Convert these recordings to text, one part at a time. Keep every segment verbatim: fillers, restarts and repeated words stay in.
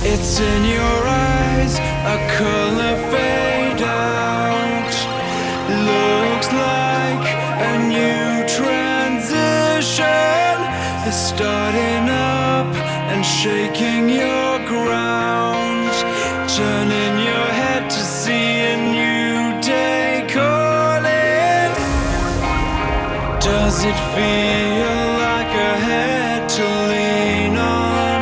It's in your eyes, a color fade out. Looks like a new transition is starting up and shaking your ground, turning your head to see a new day calling. Does it feel like a head to lean on?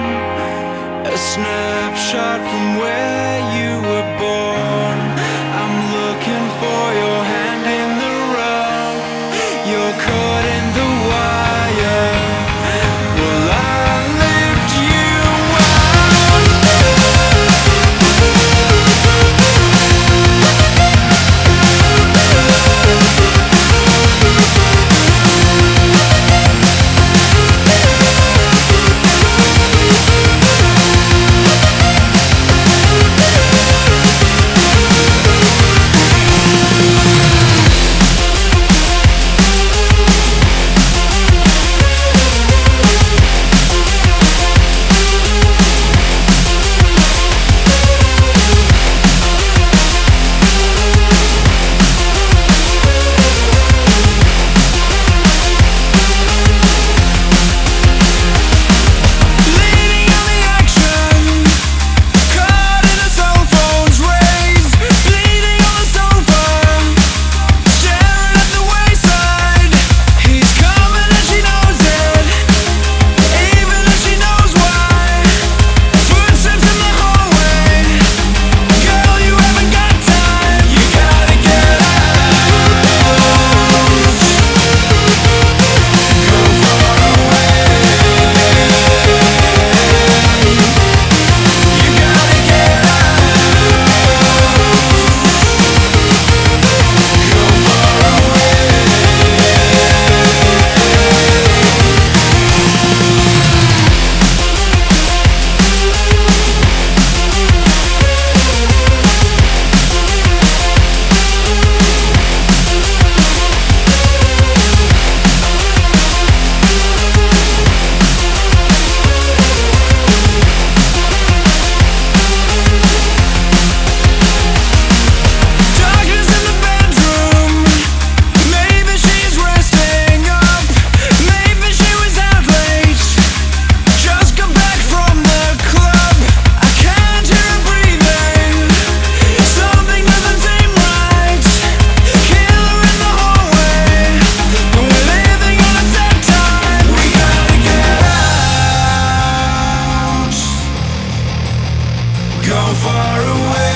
A snapshot from where you were born. I'm looking for your hand in the rough. You're caught in the wire. Will I lift you go far away?